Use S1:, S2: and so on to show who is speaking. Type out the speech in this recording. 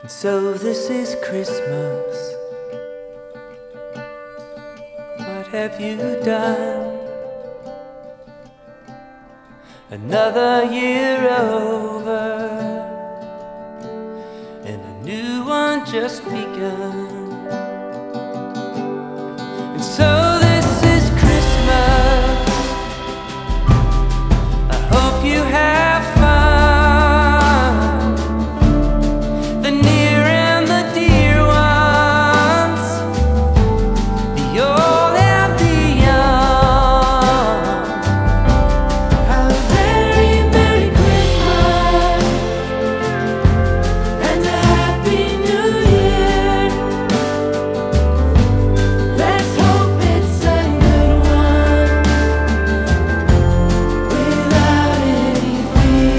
S1: And so this is Christmas. What have you done? Another year over, and a new one just begun.